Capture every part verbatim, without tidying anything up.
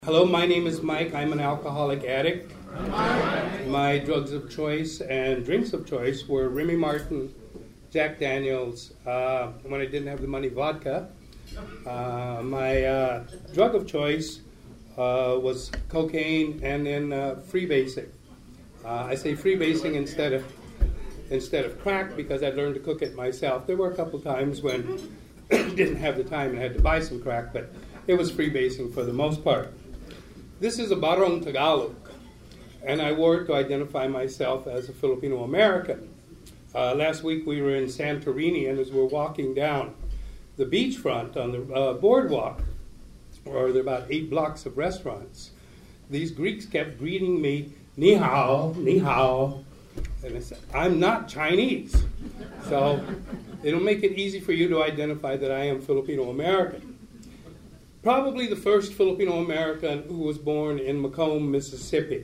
Hello, my name is Mike. I'm an alcoholic addict. My drugs of choice and drinks of choice were Remy Martin, Jack Daniels, uh, when I didn't have the money, vodka. Uh, my uh, drug of choice uh, was cocaine and then uh, freebasing. Uh, I say freebasing instead of instead of crack because I learned to cook it myself. There were a couple times when I didn't have the time and had to buy some crack, but it was freebasing for the most part. This is a Barong Tagalog, and I wore it to identify myself as a Filipino American. Uh, last week we were in Santorini, and as we're walking down the beachfront on the uh, boardwalk, where there are about eight blocks of restaurants, these Greeks kept greeting me, ni hao, ni hao, and I said, I'm not Chinese. So it'll make it easy for you to identify that I am Filipino American. Probably the first Filipino American who was born in Macomb, Mississippi.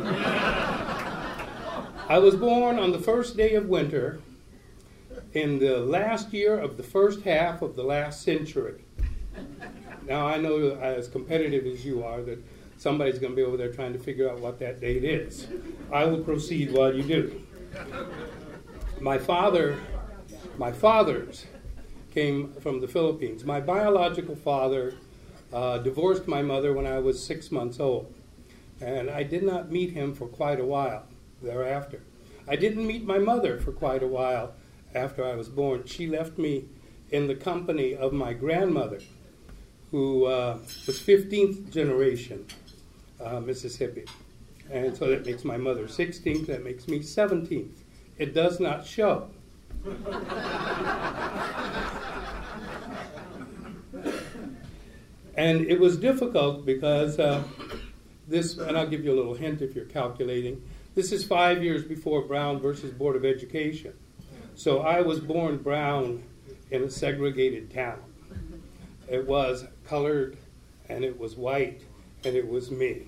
I was born on the first day of winter in the last year of the first half of the last century. Now I know, as competitive as you are, that somebody's going to be over there trying to figure out what that date is. I will proceed while you do. My father, my fathers came from the Philippines. My biological father Uh, divorced my mother when I was six months old, and I did not meet him for quite a while thereafter. I didn't meet my mother for quite a while after I was born. She left me in the company of my grandmother, who uh, was fifteenth generation uh, Mississippi, and so that makes my mother sixteenth, that makes me seventeenth. It does not show. And it was difficult because uh, this, and I'll give you a little hint if you're calculating, this is five years before Brown versus Board of Education. So I was born brown in a segregated town. It was colored, and it was white, and it was me.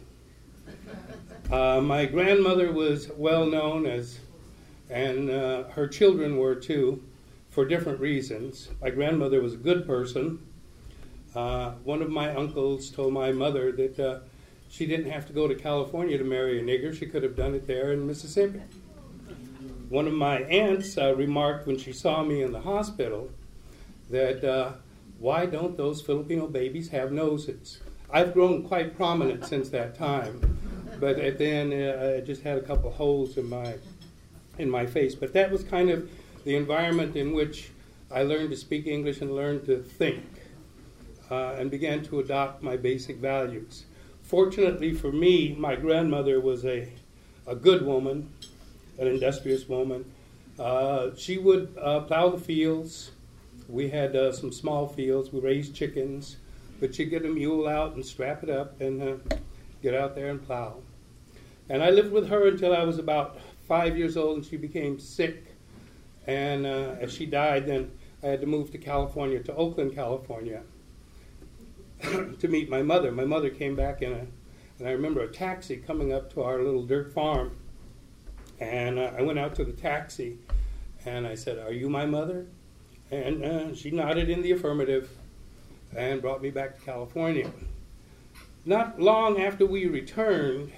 Uh, my grandmother was well known as, and uh, her children were too, for different reasons. My grandmother was a good person. Uh, one of my uncles told my mother that uh, she didn't have to go to California to marry a nigger. She could have done it there in Mississippi. One of my aunts uh, remarked when she saw me in the hospital that, uh, why don't those Filipino babies have noses? I've grown quite prominent since that time, but then uh, I just had a couple holes in my, in my face. But that was kind of the environment in which I learned to speak English and learned to think. Uh, and began to adopt my basic values. Fortunately for me, my grandmother was a, a good woman, an industrious woman. Uh, she would uh, plow the fields. We had uh, some small fields. We raised chickens. But she'd get a mule out and strap it up and uh, get out there and plow. And I lived with her until I was about five years old, and she became sick. And uh, as she died, then I had to move to California, to Oakland, California, to meet my mother. My mother came back in a, and I remember a taxi coming up to our little dirt farm, and uh, I went out to the taxi, and I said, "Are you my mother?" And uh, she nodded in the affirmative, and brought me back to California. Not long after we returned,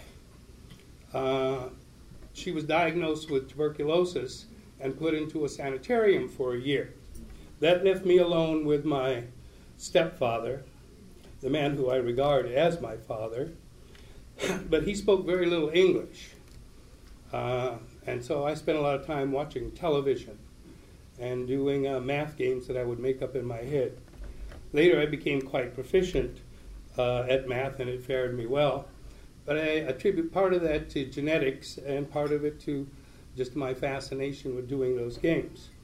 uh, she was diagnosed with tuberculosis and put into a sanitarium for a year. That left me alone with my stepfather, the man who I regard as my father, but he spoke very little English. Uh, and so I spent a lot of time watching television and doing uh, math games that I would make up in my head. Later I became quite proficient uh, at math, and it fared me well. But I attribute part of that to genetics and part of it to just my fascination with doing those games.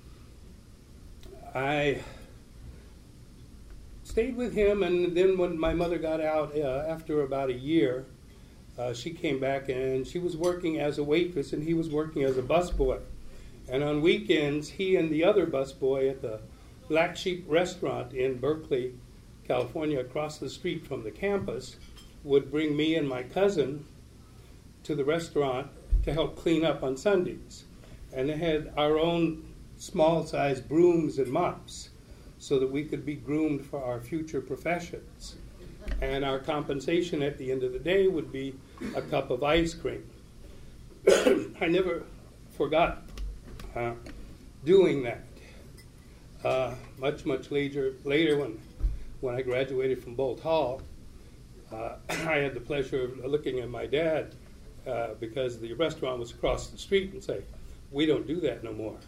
I stayed with him, and then when my mother got out uh, after about a year, uh, she came back, and she was working as a waitress, and he was working as a busboy. And on weekends, he and the other busboy at the Black Sheep restaurant in Berkeley, California, across the street from the campus, would bring me and my cousin to the restaurant to help clean up on Sundays. And they had our own small-sized brooms and mops, so that we could be groomed for our future professions. and our compensation at the end of the day would be a cup of ice cream. I never forgot uh, doing that. Uh, much, much later, later when, when I graduated from Bolt Hall, uh, I had the pleasure of looking at my dad uh, because the restaurant was across the street and say, we don't do that no more.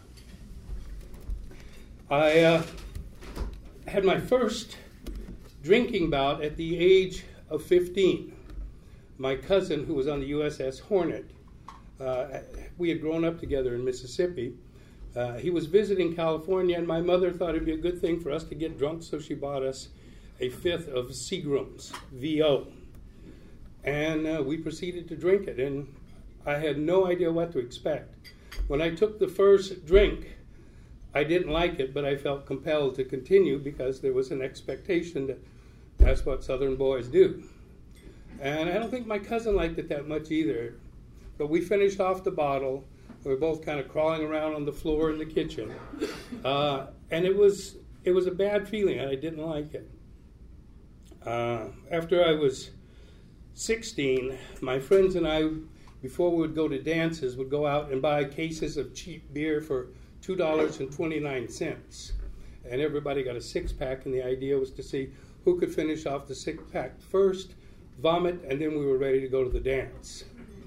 I uh, had my first drinking bout at the age of fifteen. My cousin, who was on the U S S Hornet, uh, we had grown up together in Mississippi. Uh, he was visiting California, and my mother thought it'd be a good thing for us to get drunk, so she bought us a fifth of Seagram's V O. And uh, we proceeded to drink it, and I had no idea what to expect. When I took the first drink, I didn't like it, but I felt compelled to continue because there was an expectation that that's what Southern boys do. And I don't think my cousin liked it that much either. But we finished off the bottle. We were both kind of crawling around on the floor in the kitchen. Uh, and it was it was a bad feeling, and I didn't like it. Uh, after I was sixteen, my friends and I, before we would go to dances, would go out and buy cases of cheap beer for two dollars and twenty-nine cents. And everybody got a six-pack, and the idea was to see who could finish off the six-pack first, vomit, and then we were ready to go to the dance.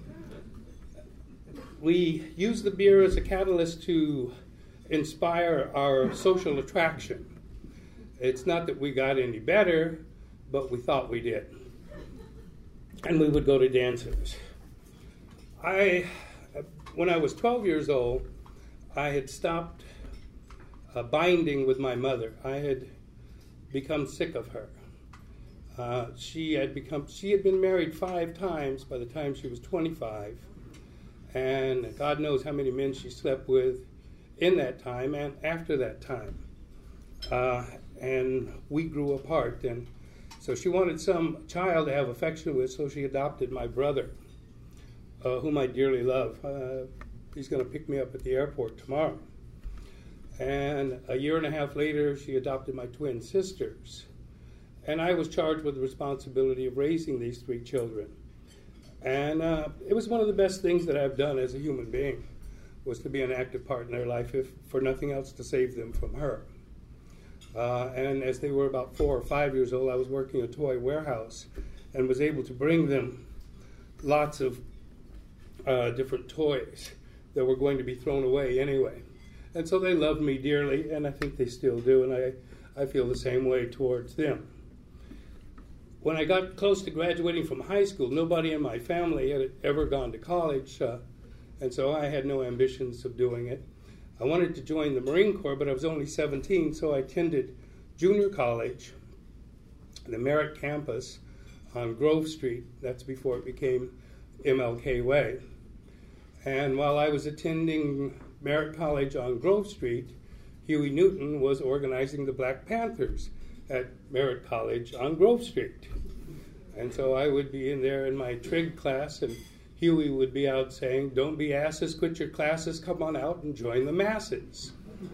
We used the beer as a catalyst to inspire our social attraction. It's not that we got any better, but we thought we did. And we would go to dances. I, when I was twelve years old, I had stopped uh, binding with my mother. I had become sick of her. Uh, she had become. She had been married five times by the time she was twenty-five, and God knows how many men she slept with in that time and after that time. Uh, and we grew apart, and so she wanted some child to have affection with, so she adopted my brother, uh, whom I dearly love. Uh, he's going to pick me up at the airport tomorrow. And a year and a half later, she adopted my twin sisters. And I was charged with the responsibility of raising these three children. And uh, it was one of the best things that I've done as a human being, was to be an active part in their life, if for nothing else, to save them from her. Uh, and as they were about four or five years old, I was working a toy warehouse and was able to bring them lots of uh, different toys that were going to be thrown away anyway. And so they loved me dearly, and I think they still do, and I, I feel the same way towards them. When I got close to graduating from high school, nobody in my family had ever gone to college, uh, and so I had no ambitions of doing it. I wanted to join the Marine Corps, but I was only seventeen, so I attended junior college, the Merritt campus on Grove Street. That's before it became M L K Way. And while I was attending Merritt College on Grove Street, Huey Newton was organizing the Black Panthers at Merritt College on Grove Street. And so I would be in there in my trig class, and Huey would be out saying, "Don't be asses, quit your classes, come on out and join the masses."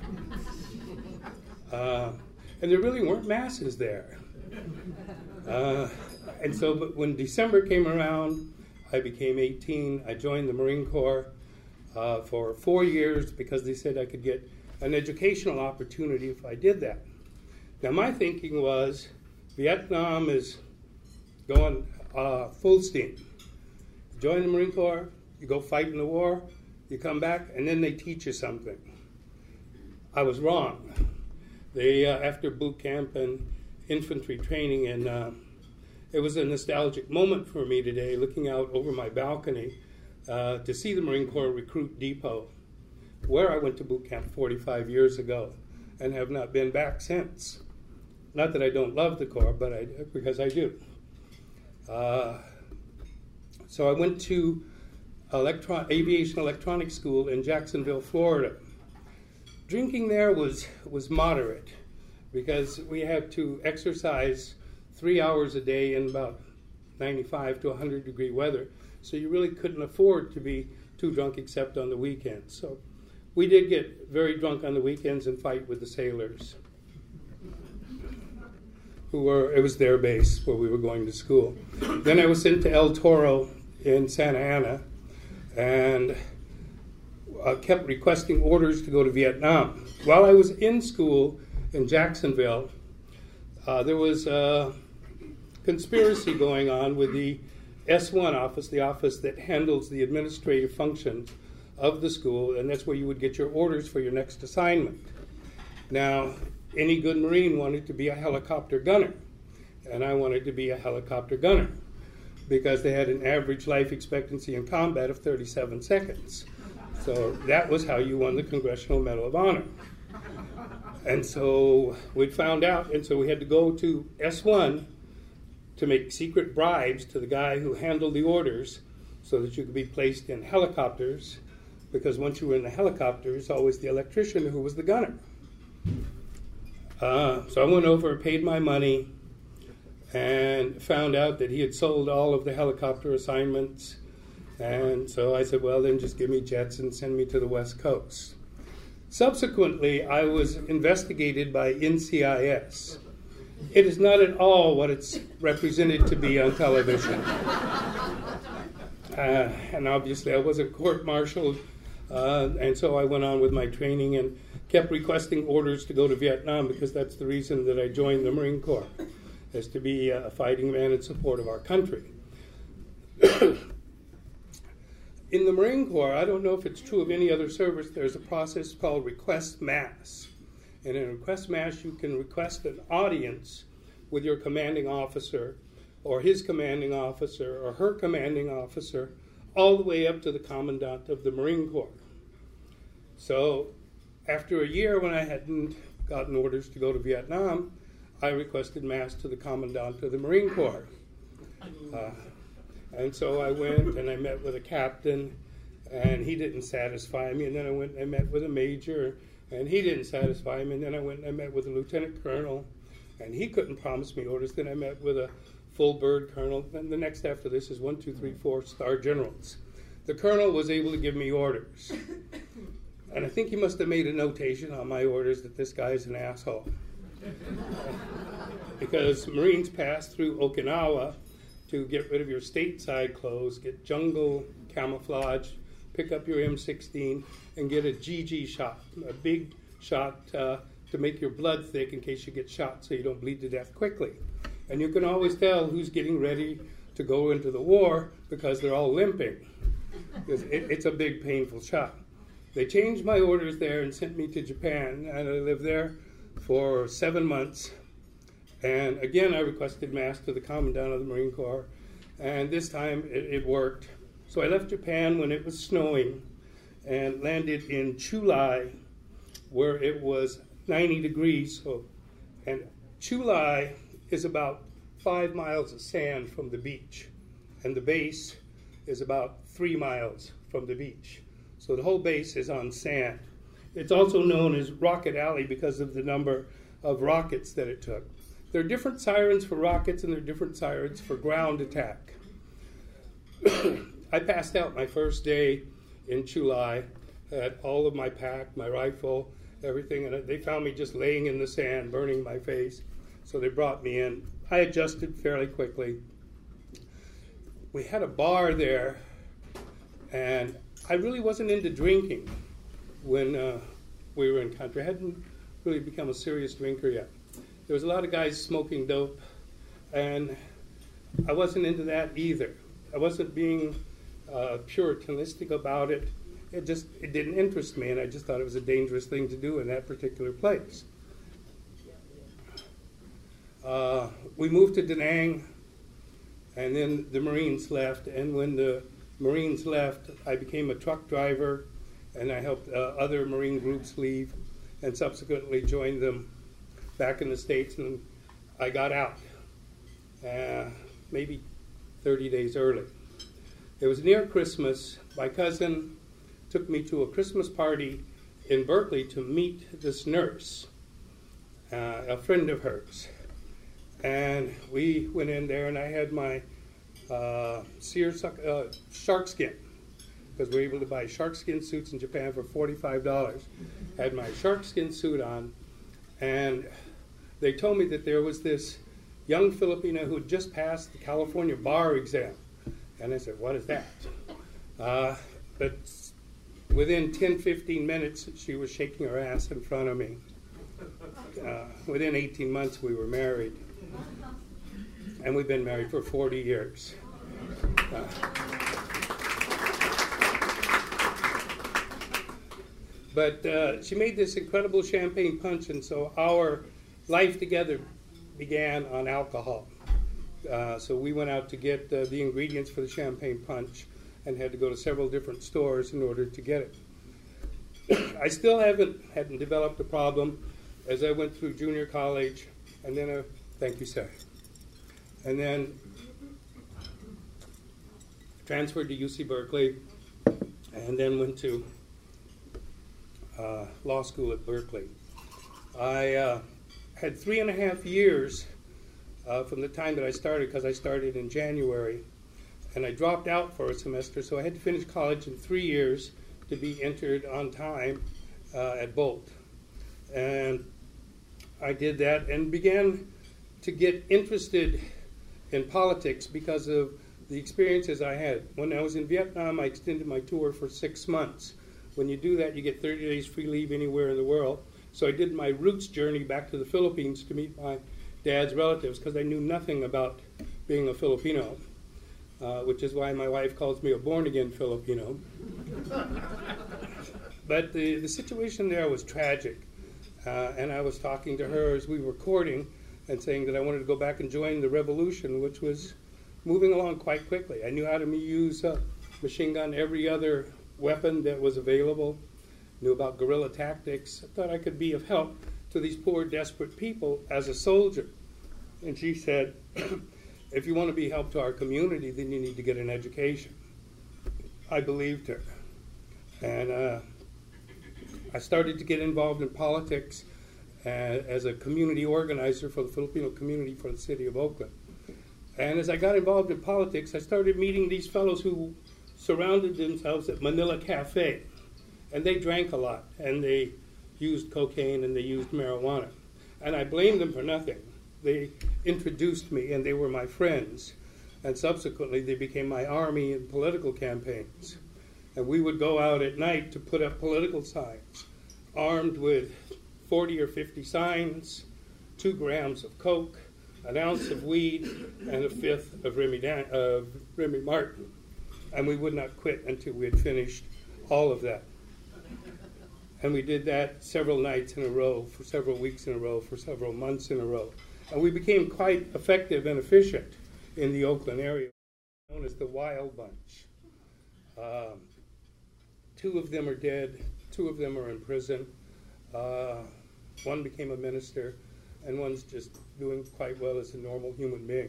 uh, and there really weren't masses there. Uh, and so but when December came around, I became eighteen. I joined the Marine Corps uh, for four years because they said I could get an educational opportunity if I did that. Now my thinking was, Vietnam is going uh, full steam. Join the Marine Corps, you go fight in the war, you come back, and then they teach you something. I was wrong. They, uh, after boot camp and infantry training, and uh, it was a nostalgic moment for me today, looking out over my balcony uh, to see the Marine Corps Recruit Depot, where I went to boot camp forty-five years ago and have not been back since. Not that I don't love the Corps, but I, because I do. Uh, So I went to electron- aviation electronics school in Jacksonville, Florida. Drinking there was, was moderate because we had to exercise three hours a day in about ninety-five to one hundred degree weather. So you really couldn't afford to be too drunk except on the weekends. So we did get very drunk on the weekends and fight with the sailors. who were, it was their base where we were going to school. Then I was sent to El Toro in Santa Ana, and I kept requesting orders to go to Vietnam. While I was in school in Jacksonville, uh, there was a conspiracy going on with the S one office, the office that handles the administrative functions of the school, and that's where you would get your orders for your next assignment. Now, any good Marine wanted to be a helicopter gunner, and I wanted to be a helicopter gunner because they had an average life expectancy in combat of thirty-seven seconds. So that was how you won the Congressional Medal of Honor. And so we found out, and so we had to go to S one to make secret bribes to the guy who handled the orders so that you could be placed in helicopters, because once you were in the helicopters, always the electrician who was the gunner. Uh, so I went over, paid my money, and found out that he had sold all of the helicopter assignments. And so I said, well, then just give me jets and send me to the West Coast. Subsequently, I was investigated by N C I S. It is not at all what it's represented to be on television. Uh, and obviously I wasn't court-martialed, uh, and so I went on with my training and kept requesting orders to go to Vietnam, because that's the reason that I joined the Marine Corps, is to be a fighting man in support of our country. In the Marine Corps, I don't know if it's true of any other service, there's a process called request mass. And in request mass, you can request an audience with your commanding officer, or his commanding officer, or her commanding officer, all the way up to the commandant of the Marine Corps. So after a year, when I hadn't gotten orders to go to Vietnam, I requested mass to the commandant of the Marine Corps. Uh, and so I went and I met with a captain, and he didn't satisfy me. And then I went and I met with a major, and he didn't satisfy me. And then I went and I met with a lieutenant colonel, and he couldn't promise me orders. Then I met with a full bird colonel. And the next after this is one, two, three, four star generals. The colonel was able to give me orders. And I think he must have made a notation on my orders that this guy's an asshole. Because Marines pass through Okinawa to get rid of your stateside clothes, get jungle camouflage, pick up your M sixteen, and get a G G shot, a big shot uh, to make your blood thick in case you get shot so you don't bleed to death quickly. And you can always tell who's getting ready to go into the war because they're all limping. Because it, it's a big, painful shot. They changed my orders there and sent me to Japan, and I lived there for seven months. And again, I requested mass to the commandant of the Marine Corps, and this time it, it worked. So I left Japan when it was snowing and landed in Chulai, where it was ninety degrees. So, and Chulai is about five miles of sand from the beach, and the base is about three miles from the beach. So the whole base is on sand. It's also known as Rocket Alley because of the number of rockets that it took. There are different sirens for rockets and there are different sirens for ground attack. I passed out my first day in Chulai, had all of my pack, my rifle, everything, and they found me just laying in the sand, burning my face. So they brought me in. I adjusted fairly quickly. We had a bar there, and I really wasn't into drinking when uh, we were in country. I hadn't really become a serious drinker yet. There was a lot of guys smoking dope, and I wasn't into that either. I wasn't being uh, puritanistic about it. It just it didn't interest me, and I just thought it was a dangerous thing to do in that particular place. Uh, we moved to Da Nang, and then the Marines left, and when the Marines left, I became a truck driver, and I helped uh, other Marine groups leave, and subsequently joined them back in the States, and I got out, uh, maybe thirty days early. It was near Christmas. My cousin took me to a Christmas party in Berkeley to meet this nurse, uh, a friend of hers. And we went in there, and I had my uh, seer uh, shark skin, because we were able to buy shark skin suits in Japan for forty-five dollars. Had my shark skin suit on, and they told me that there was this young Filipino who had just passed the California bar exam. And I said, what is that? Uh, but within ten, fifteen minutes, she was shaking her ass in front of me. Uh, within eighteen months, we were married. And we've been married for forty years. Uh, but uh, she made this incredible champagne punch, and so our life together began on alcohol. Uh, so we went out to get uh, the ingredients for the champagne punch and had to go to several different stores in order to get it. I still haven't hadn't developed a problem as I went through junior college, and then a, thank you, sir. And then transferred to U C Berkeley, and then went to uh, law school at Berkeley. I uh, had three and a half years uh, from the time that I started, because I started in January, and I dropped out for a semester, so I had to finish college in three years to be entered on time uh, at Bolt. And I did that and began to get interested in politics because of the experiences I had. When I was in Vietnam, I extended my tour for six months. When you do that, you get thirty days free leave anywhere in the world. So I did my roots journey back to the Philippines to meet my dad's relatives because I knew nothing about being a Filipino, uh, which is why my wife calls me a born-again Filipino. But the, the situation there was tragic. Uh, and I was talking to her as we were courting and saying that I wanted to go back and join the revolution, which was moving along quite quickly. I knew how to use a machine gun, every other weapon that was available, knew about guerrilla tactics. I thought I could be of help to these poor, desperate people as a soldier. And she said, if you want to be help to our community, then you need to get an education. I believed her. And uh, I started to get involved in politics uh, as a community organizer for the Filipino community for the city of Oakland. And as I got involved in politics, I started meeting these fellows who surrounded themselves at Manila Cafe. And they drank a lot, and they used cocaine, and they used marijuana. And I blamed them for nothing. They introduced me, and they were my friends. And subsequently, they became my army in political campaigns. And we would go out at night to put up political signs, armed with forty or fifty signs, two grams of coke, an ounce of weed, and a fifth of Remy, Dan- uh, Remy Martin. And we would not quit until we had finished all of that. And we did that several nights in a row, for several weeks in a row, for several months in a row. And we became quite effective and efficient in the Oakland area, known as the Wild Bunch. Um, two of them are dead, two of them are in prison. Uh, one became a minister, and one's just doing quite well as a normal human being.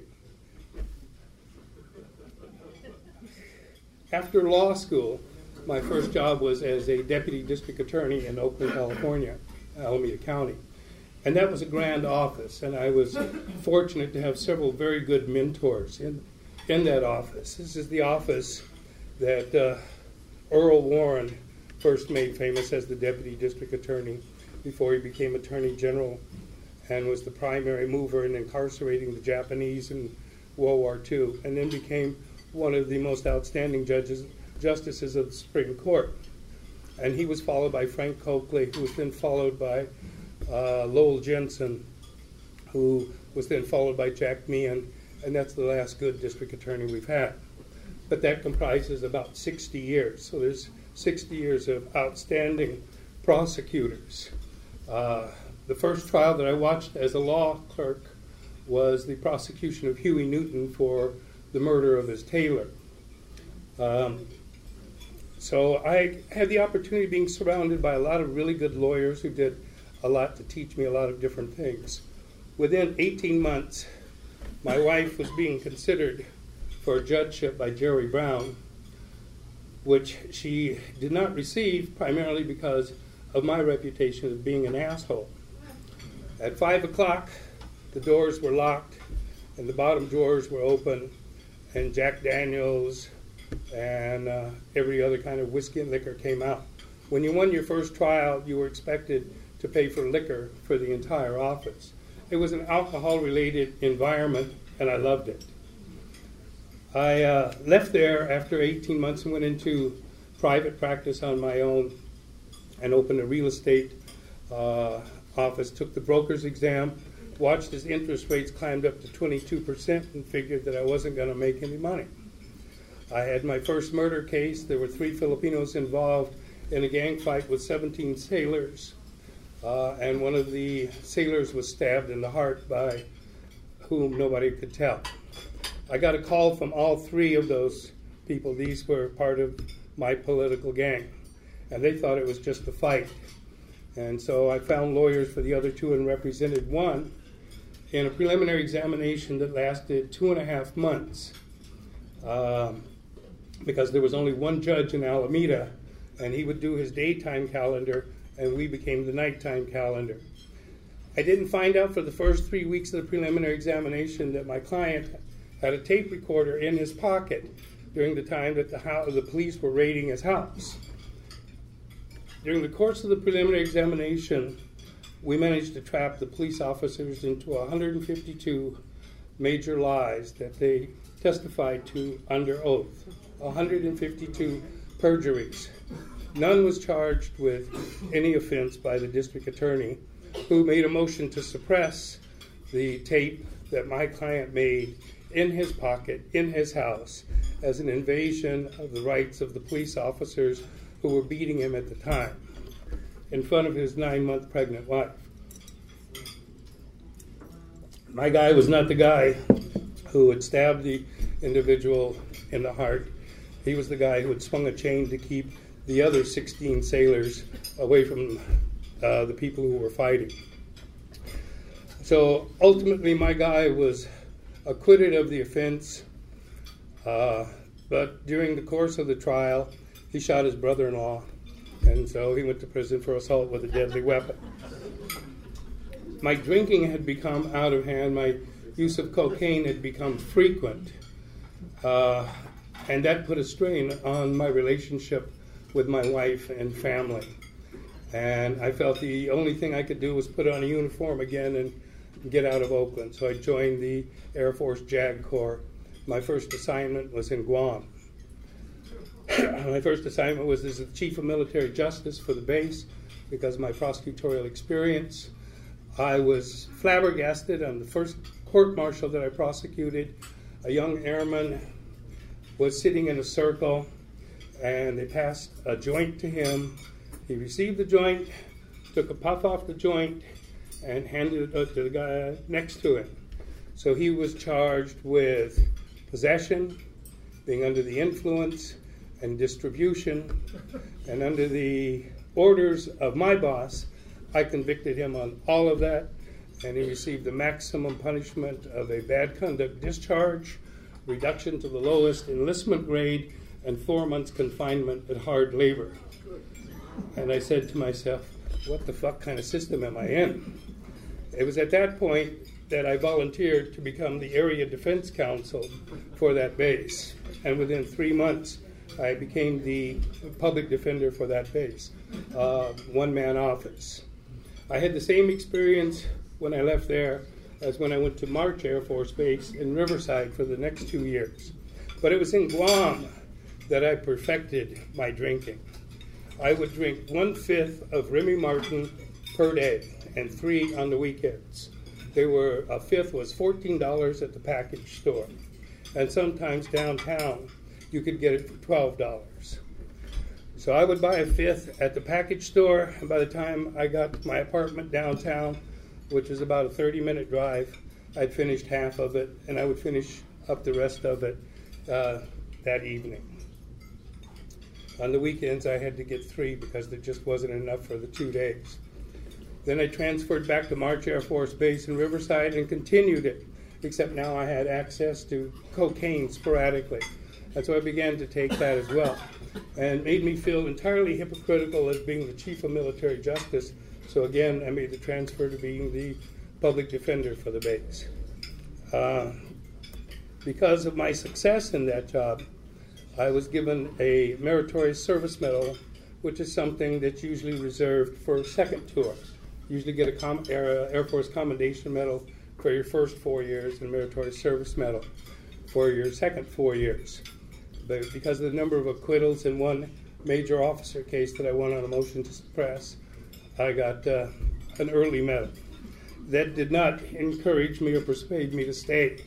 After law school, my first job was as a deputy district attorney in Oakland, California, Alameda County. And that was a grand office, and I was fortunate to have several very good mentors in, in that office. This is the office that uh, Earl Warren first made famous as the deputy district attorney before he became attorney general and was the primary mover in incarcerating the Japanese in World War Two, and then became one of the most outstanding judges justices of the Supreme Court. And he was followed by Frank Coakley, who was then followed by uh, Lowell Jensen, who was then followed by Jack Meehan, and that's the last good district attorney we've had. But that comprises about sixty years. So there's sixty years of outstanding prosecutors. Uh, the first trial that I watched as a law clerk was the prosecution of Huey Newton for the murder of his tailor. Um, So I had the opportunity of being surrounded by a lot of really good lawyers who did a lot to teach me a lot of different things. Within eighteen months, my wife was being considered for a judgeship by Jerry Brown, which she did not receive primarily because of my reputation of being an asshole. At five o'clock, the doors were locked and the bottom drawers were open, and Jack Daniels and uh, every other kind of whiskey and liquor came out. When you won your first trial, you were expected to pay for liquor for the entire office. it was an alcohol-related environment, and I loved it. I uh, left there after eighteen months and went into private practice on my own and opened a real estate uh, office, took the broker's exam, watched as interest rates climbed up to twenty-two percent and figured that I wasn't going to make any money. I had my first murder case. There were three Filipinos involved in a gang fight with seventeen sailors, uh, and one of the sailors was stabbed in the heart by whom nobody could tell. I got a call from all three of those people. These were part of my political gang, and they thought it was just a fight. And so I found lawyers for the other two and represented one in a preliminary examination that lasted two and a half months um, because there was only one judge in Alameda, and he would do his daytime calendar, and we became the nighttime calendar. I didn't find out for the first three weeks of the preliminary examination that my client had a tape recorder in his pocket during the time that the, house, the police were raiding his house. During the course of the preliminary examination, we managed to trap the police officers into one hundred fifty-two major lies that they testified to under oath. one hundred fifty-two perjuries. None was charged with any offense by the district attorney, who made a motion to suppress the tape that my client made in his pocket, in his house, as an invasion of the rights of the police officers who were beating him at the time, in front of his nine-month pregnant wife. My guy was not the guy who had stabbed the individual in the heart. He was the guy who had swung a chain to keep the other sixteen sailors away from uh, the people who were fighting. So ultimately, my guy was acquitted of the offense, uh, but during the course of the trial, he shot his brother-in-law, and so he went to prison for assault with a deadly weapon. My drinking had become out of hand. My use of cocaine had become frequent, uh, and that put a strain on my relationship with my wife and family. And I felt the only thing I could do was put on a uniform again and get out of Oakland. So I joined the Air Force JAG Corps. My first assignment was in Guam. My first assignment was as the Chief of Military Justice for the base because of my prosecutorial experience. I was flabbergasted on the first court-martial that I prosecuted. A young airman was sitting in a circle, and they passed a joint to him. He received the joint, took a puff off the joint, and handed it to the guy next to him. So he was charged with possession, being under the influence, and distribution. And under the orders of my boss, I convicted him on all of that, and he received the maximum punishment of a bad conduct discharge, reduction to the lowest enlistment grade, and four months confinement at hard labor. And I said to myself, what the fuck kind of system am I in? It was at that point that I volunteered to become the area defense counsel for that base. And within three months, I became the public defender for that base, uh, one-man office. I had the same experience when I left there as when I went to March Air Force Base in Riverside for the next two years. But it was in Guam that I perfected my drinking. I would drink one-fifth of Remy Martin per day and three on the weekends. They were, a fifth was fourteen dollars at the package store. And sometimes downtown, you could get it for twelve dollars. So I would buy a fifth at the package store, and by the time I got to my apartment downtown, which was about a thirty-minute drive, I'd finished half of it, and I would finish up the rest of it uh, that evening. On the weekends, I had to get three because there just wasn't enough for the two days. Then I transferred back to March Air Force Base in Riverside and continued it, except now I had access to cocaine sporadically. And so I began to take that as well. And it made me feel entirely hypocritical as being the Chief of Military Justice. So again, I made the transfer to being the public defender for the base. Uh, because of my success in that job, I was given a meritorious service medal, which is something that's usually reserved for a second tour. usually get a Com- Air, Air Force Commendation Medal for your first four years and a Meritorious Service Medal for your second four years. But because of the number of acquittals in one major officer case that I won on a motion to suppress, I got uh, an early medal. That did not encourage me or persuade me to stay.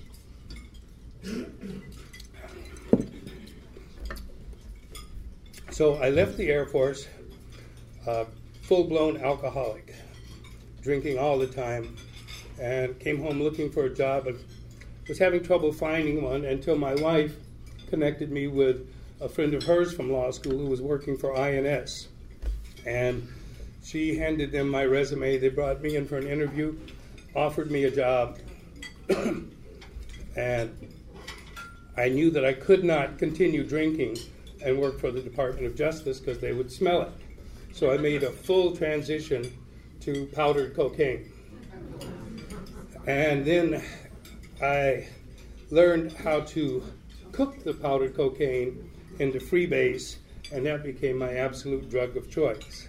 So I left the Air Force, uh, full-blown alcoholic, drinking all the time, and came home looking for a job and was having trouble finding one until my wife connected me with a friend of hers from law school who was working for I N S. And she handed them my resume. They brought me in for an interview, offered me a job, and I knew that I could not continue drinking and work for the Department of Justice because they would smell it. So I made a full transition to powdered cocaine. And then I learned how to cook the powdered cocaine into freebase, and that became my absolute drug of choice.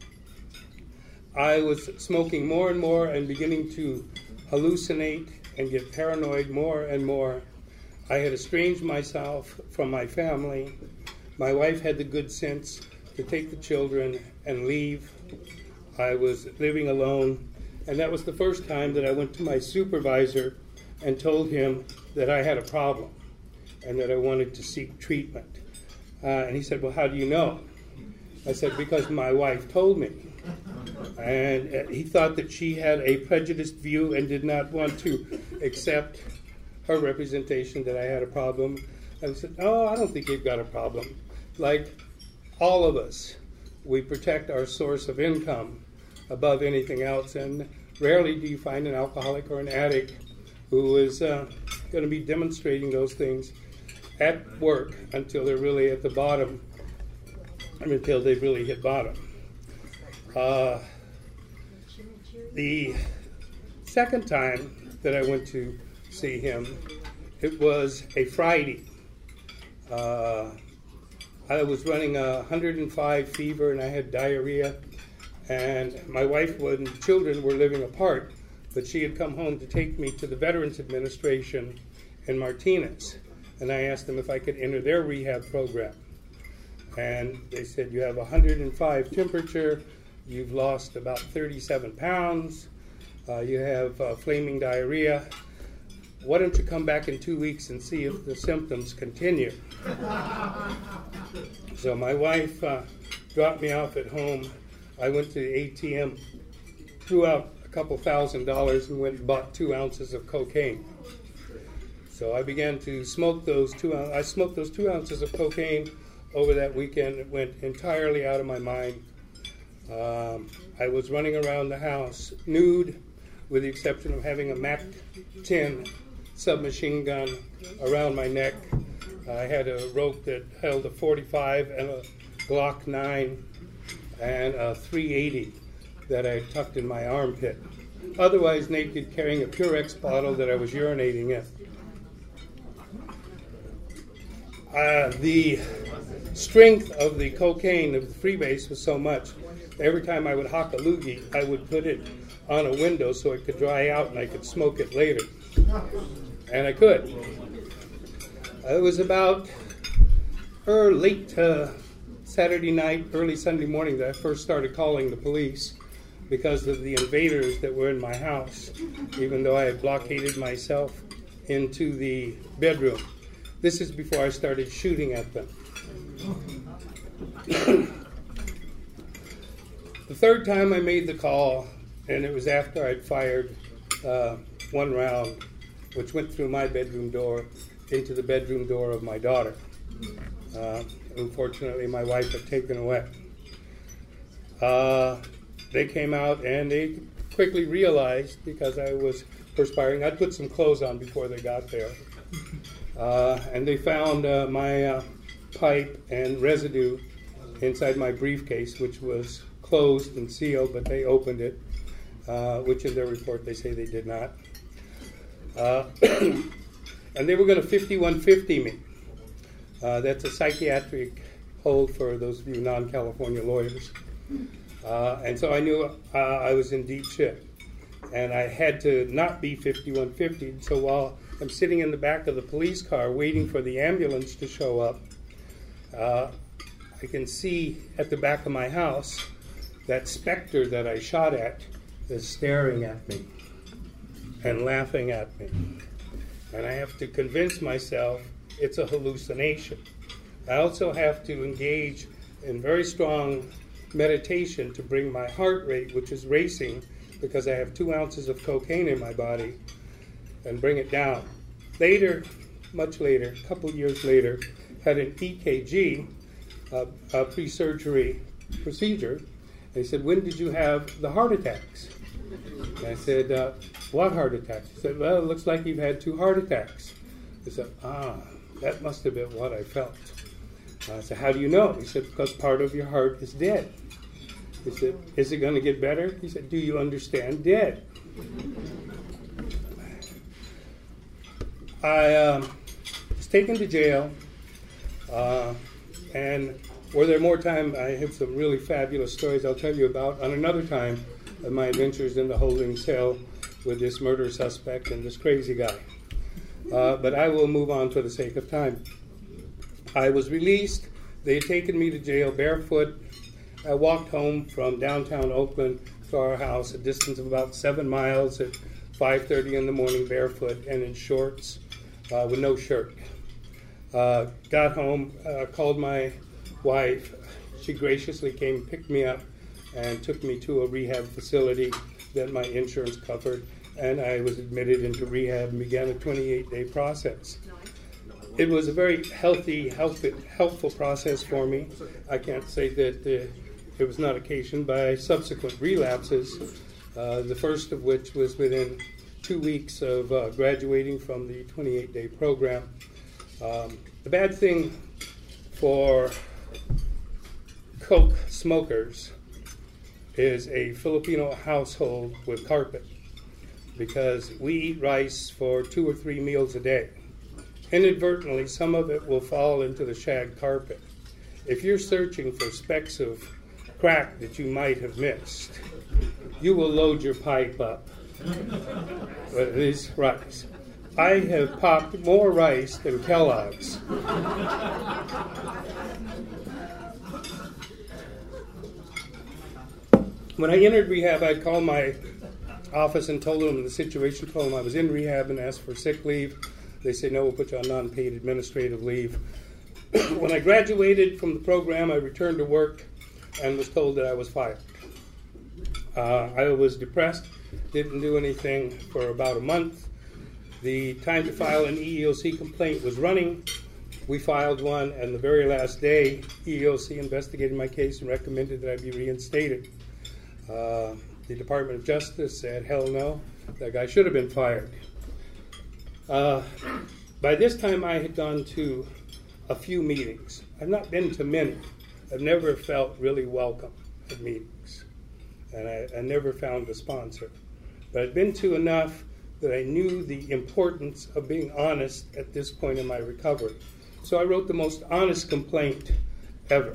I was smoking more and more and beginning to hallucinate and get paranoid more and more. I had estranged myself from my family. My wife had the good sense to take the children and leave. I was living alone, and that was the first time that I went to my supervisor and told him that I had a problem and that I wanted to seek treatment. Uh, and he said, well, how do you know? I said, because my wife told me. And uh, he thought that she had a prejudiced view and did not want to accept her representation that I had a problem. And I said, oh, I don't think you've got a problem. Like all of us, we protect our source of income above anything else, and rarely do you find an alcoholic or an addict who is uh, going to be demonstrating those things at work until they're really at the bottom, and until they've really hit bottom. Uh, the second time that I went to see him, it was a Friday. Uh, I was running a one hundred five fever and I had diarrhea, and my wife and children were living apart, but she had come home to take me to the Veterans Administration in Martinez, and I asked them if I could enter their rehab program. And they said, you have one hundred five temperature, you've lost about thirty-seven pounds, uh, you have uh, flaming diarrhea. Why don't you come back in two weeks and see if the symptoms continue? So my wife uh, dropped me off at home. I went to the A T M, threw out a couple thousand dollars, and went and bought two ounces of cocaine. So I began to smoke those two. I smoked those two ounces of cocaine over that weekend. It went entirely out of my mind. Um, I was running around the house nude, with the exception of having a Mac ten submachine gun around my neck. I had a rope that held a forty-five and a Glock nine and a three eighty that I tucked in my armpit. Otherwise naked, carrying a Purex bottle that I was urinating in. Uh, the strength of the cocaine, of the freebase, was so much. Every time I would hawk a loogie, I would put it on a window so it could dry out and I could smoke it later. And I could. It was about er, late uh, Saturday night, early Sunday morning that I first started calling the police because of the invaders that were in my house, even though I had blockaded myself into the bedroom. This is before I started shooting at them. The third time I made the call, and it was after I'd fired uh, one round, which went through my bedroom door into the bedroom door of my daughter. Uh, unfortunately, my wife had taken away. Uh, they came out and they quickly realized, because I was perspiring, I'd put some clothes on before they got there. Uh, and they found uh, my uh, pipe and residue inside my briefcase, which was closed and sealed, but they opened it, uh, which in their report they say they did not. Uh, and they were going to fifty-one fifty me. Uh, that's a psychiatric hold for those of you non-California lawyers. Uh, and so I knew uh, I was in deep shit. And I had to not be fifty-one fifty. So while I'm sitting in the back of the police car waiting for the ambulance to show up, uh, I can see at the back of my house that specter that I shot at is staring at me and laughing at me. And I have to convince myself it's a hallucination. I also have to engage in very strong meditation to bring my heart rate, which is racing because I have two ounces of cocaine in my body, and bring it down. Later, much later, a couple years later, had an E K G, uh, a pre-surgery procedure. They said, when did you have the heart attacks? And I said, uh, what heart attacks? He said, well, it looks like you've had two heart attacks. I said, ah, that must have been what I felt. I said, how do you know? He said, because part of your heart is dead. He said, is it going to get better? He said, do you understand dead? I um, was taken to jail, uh, and were there more time, I have some really fabulous stories I'll tell you about on another time of my adventures in the holding cell with this murder suspect and this crazy guy. Uh, but I will move on for the sake of time. I was released. They had taken me to jail barefoot. I walked home from downtown Oakland to our house, a distance of about seven miles at five thirty in the morning, barefoot and in shorts uh, with no shirt. Uh, got home, uh, called my wife. She graciously came, picked me up, and took me to a rehab facility that my insurance covered, and I was admitted into rehab and began a twenty-eight day process. It was a very healthy, healthy, helpful process for me. I can't say that uh, it was not occasioned by subsequent relapses, uh, the first of which was within two weeks of uh, graduating from the twenty-eight day program. Um, the bad thing for coke smokers is a Filipino household with carpet, because we eat rice for two or three meals a day. Inadvertently, some of it will fall into the shag carpet. If you're searching for specks of crack that you might have missed, you will load your pipe up with this rice. I have popped more rice than Kellogg's. When I entered rehab, I called my office and told them the situation, told them I was in rehab and asked for sick leave. They said, no, we'll put you on non-paid administrative leave. When I graduated from the program, I returned to work and was told that I was fired. Uh, I was depressed, didn't do anything for about a month. The time to file an E E O C complaint was running. We filed one, and the very last day, E E O C investigated my case and recommended that I be reinstated. Uh, the Department of Justice said, hell no, that guy should have been fired. Uh, by this time, I had gone to a few meetings. I've not been to many. I've never felt really welcome at meetings, and I, I never found a sponsor. But I'd been to enough that I knew the importance of being honest at this point in my recovery. So I wrote the most honest complaint ever.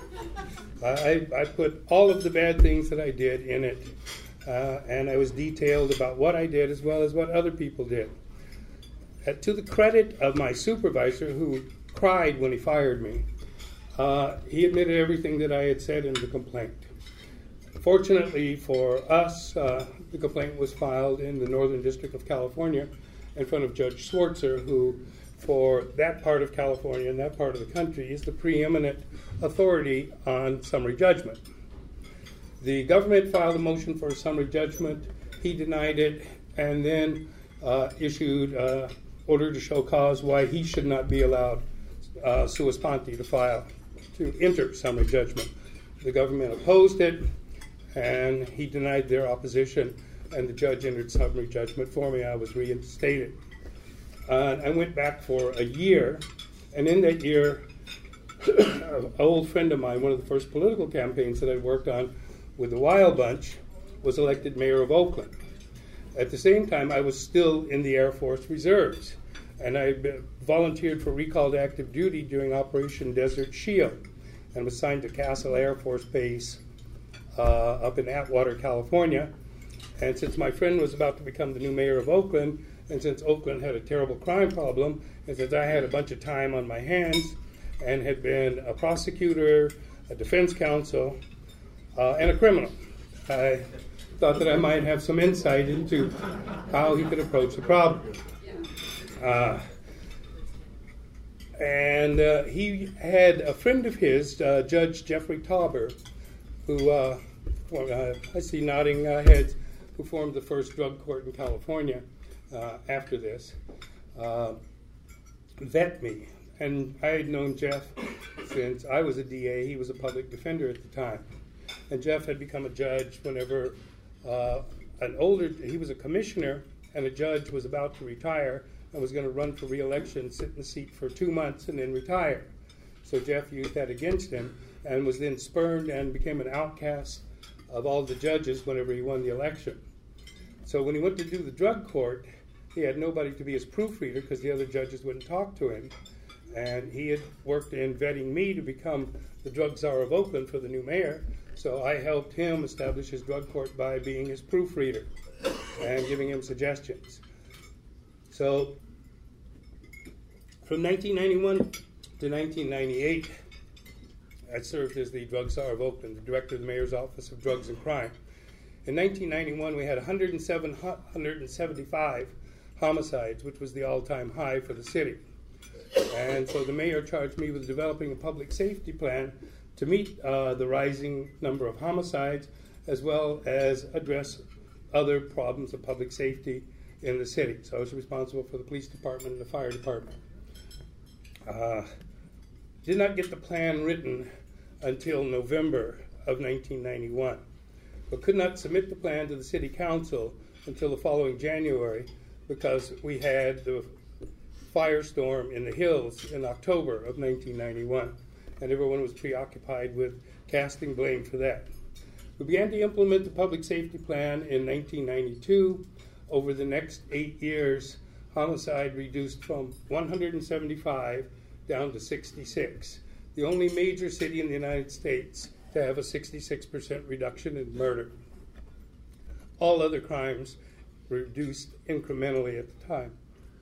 I, I put all of the bad things that I did in it, uh, and I was detailed about what I did as well as what other people did. Uh, to the credit of my supervisor, who cried when he fired me, uh, he admitted everything that I had said in the complaint. Fortunately for us, uh, the complaint was filed in the Northern District of California in front of Judge Schwartzer, who, for that part of California and that part of the country, is the preeminent authority on summary judgment. The government filed a motion for a summary judgment. He denied it, and then uh, issued an order to show cause why he should not be allowed uh, sua sponte to file, to enter summary judgment. The government opposed it, and he denied their opposition, and the judge entered summary judgment for me. I was reinstated. Uh, I went back for a year, and in that year, an old friend of mine, one of the first political campaigns that I worked on with the Wild Bunch, was elected mayor of Oakland. At the same time, I was still in the Air Force Reserves, and I volunteered for recall to active duty during Operation Desert Shield, and was signed to Castle Air Force Base uh, up in Atwater, California. And since my friend was about to become the new mayor of Oakland, and since Oakland had a terrible crime problem, and since I had a bunch of time on my hands and had been a prosecutor, a defense counsel, uh, and a criminal, I thought that I might have some insight into how he could approach the problem. Uh, and uh, he had a friend of his, uh, Judge Jeffrey Tauber, who, uh, well, uh, I see nodding uh, heads, who formed the first drug court in California uh, after this, uh, vet me. And I had known Jeff since I was a D A. He was a public defender at the time. And Jeff had become a judge whenever uh, an older, he was a commissioner, and a judge was about to retire and was going to run for re-election, sit in the seat for two months, and then retire. So Jeff used that against him and was then spurned and became an outcast of all the judges whenever he won the election. So when he went to do the drug court, he had nobody to be his proofreader because the other judges wouldn't talk to him. And he had worked in vetting me to become the drug czar of Oakland for the new mayor. So I helped him establish his drug court by being his proofreader and giving him suggestions. So from nineteen ninety-one to nineteen ninety-eight, I served as the drug czar of Oakland, the director of the mayor's office of drugs and crime. In nineteen ninety-one, we had one hundred seventy-five homicides, which was the all-time high for the city. And so the mayor charged me with developing a public safety plan to meet uh, the rising number of homicides, as well as address other problems of public safety in the city. So I was responsible for the police department and the fire department. Uh, did not get the plan written until November of nineteen ninety-one, but could not submit the plan to the city council until the following January because we had the firestorm in the hills in October of nineteen ninety-one, and everyone was preoccupied with casting blame for that. We began to implement the public safety plan in nineteen ninety-two. Over the next eight years, homicide reduced from one hundred seventy-five down to sixty-six. The only major city in the United States to have a sixty-six percent reduction in murder. All other crimes reduced incrementally at the time.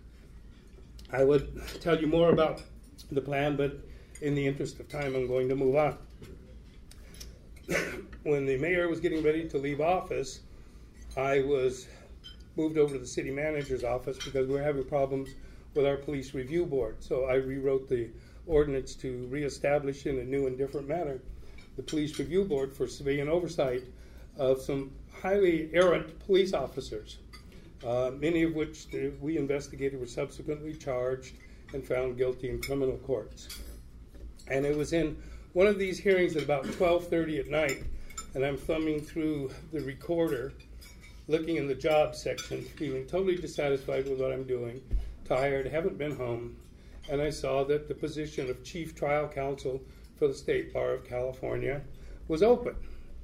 I would tell you more about the plan, but in the interest of time, I'm going to move on. When the mayor was getting ready to leave office, I was moved over to the city manager's office because we were having problems with our police review board. So I rewrote the ordinance to reestablish in a new and different manner the police review board for civilian oversight of some highly errant police officers, uh, many of which the, we investigated were subsequently charged and found guilty in criminal courts. And it was in one of these hearings at about twelve thirty at night, and I'm thumbing through the recorder, looking in the job section, feeling totally dissatisfied with what I'm doing, tired, haven't been home, and I saw that the position of chief trial counsel for the State Bar of California was open.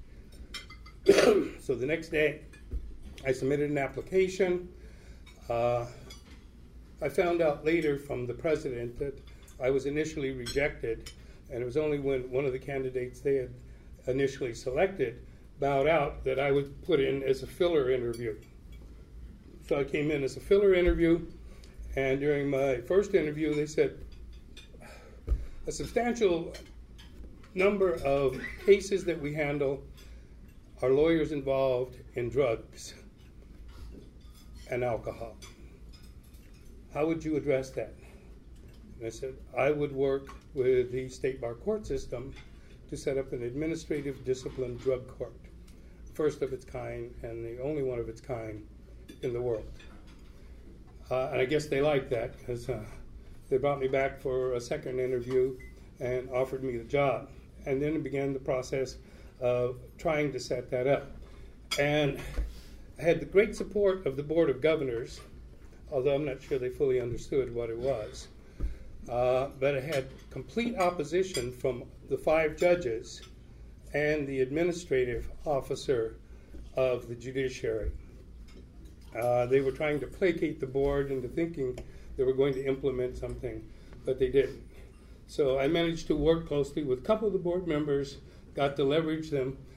So the next day, I submitted an application. Uh, I found out later from the president that I was initially rejected, and it was only when one of the candidates they had initially selected bowed out that I was put in as a filler interview. So I came in as a filler interview, and during my first interview they said a substantial number of cases that we handle are lawyers involved in drugs and alcohol. How would you address that? And I said, I would work with the State Bar Court system to set up an administrative discipline drug court, first of its kind and the only one of its kind in the world. Uh, and I guess they liked that because uh, they brought me back for a second interview and offered me the job. And then began the process of trying to set that up. And I had the great support of the Board of Governors, although I'm not sure they fully understood what it was. Uh, but I had complete opposition from the five judges and the administrative officer of the judiciary. Uh, they were trying to placate the board into thinking they were going to implement something, but they didn't. So I managed to work closely with a couple of the board members, got to leverage them,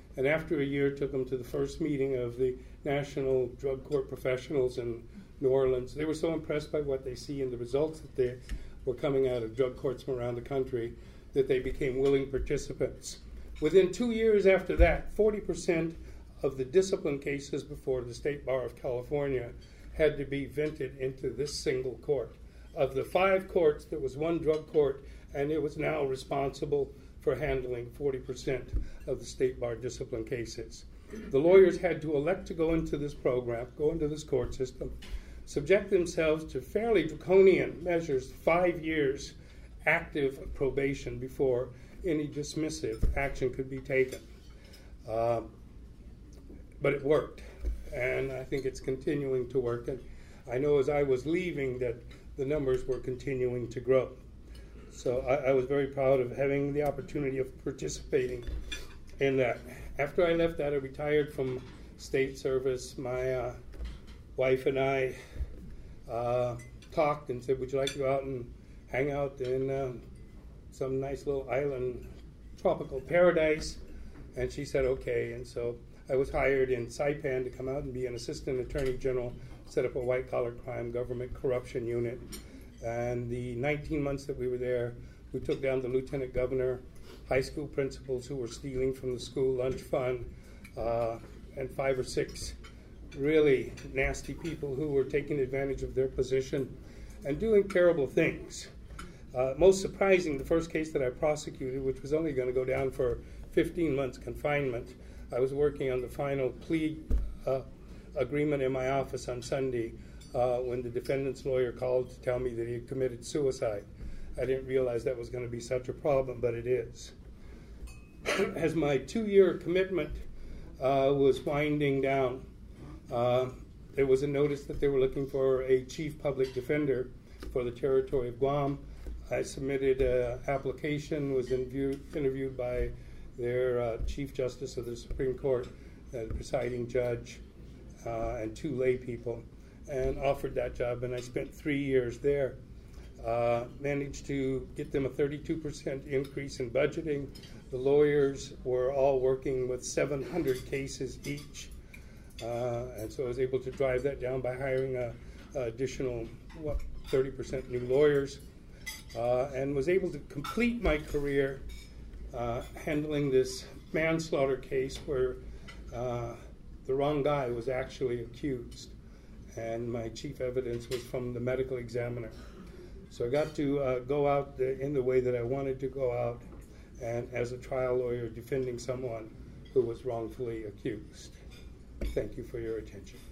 And after a year, took them to the first meeting of the National Drug Court Professionals in New Orleans. They were so impressed by what they see and the results that they were coming out of drug courts from around the country that they became willing participants. Within two years after that, forty percent of the discipline cases before the State Bar of California had to be vented into this single court. Of the five courts, there was one drug court, and it was now responsible for handling forty percent of the State Bar discipline cases. The lawyers had to elect to go into this program, go into this court system, subject themselves to fairly draconian measures, five years active probation before any dismissive action could be taken. Uh, but it worked, and I think it's continuing to work. And I know as I was leaving that the numbers were continuing to grow. So I, I was very proud of having the opportunity of participating in that. After I left that, I retired from state service. My uh, wife and I uh, talked and said, would you like to go out and hang out in uh, some nice little island, tropical paradise? And she said, okay. And so I was hired in Saipan to come out and be an assistant attorney general, set up a white-collar crime government corruption unit. And the nineteen months that we were there, we took down the lieutenant governor, high school principals who were stealing from the school lunch fund, uh, and five or six really nasty people who were taking advantage of their position and doing terrible things. Uh, most surprising, the first case that I prosecuted, which was only going to go down for fifteen months confinement, I was working on the final plea uh, agreement in my office on Sunday uh, when the defendant's lawyer called to tell me that he had committed suicide. I didn't realize that was going to be such a problem, but it is. As my two-year commitment uh, was winding down, uh, there was a notice that they were looking for a chief public defender for the territory of Guam. I submitted an application, was interviewed, interviewed by their uh, Chief Justice of the Supreme Court, uh, the presiding judge, uh, and two lay people, and offered that job, and I spent three years there. Uh, managed to get them a thirty-two percent increase in budgeting. The lawyers were all working with seven hundred cases each, uh, and so I was able to drive that down by hiring a, a additional what, thirty percent new lawyers, uh, and was able to complete my career uh, handling this manslaughter case where uh, the wrong guy was actually accused, and my chief evidence was from the medical examiner. So I got to uh, go out in the way that I wanted to go out, and as a trial lawyer defending someone who was wrongfully accused. Thank you for your attention.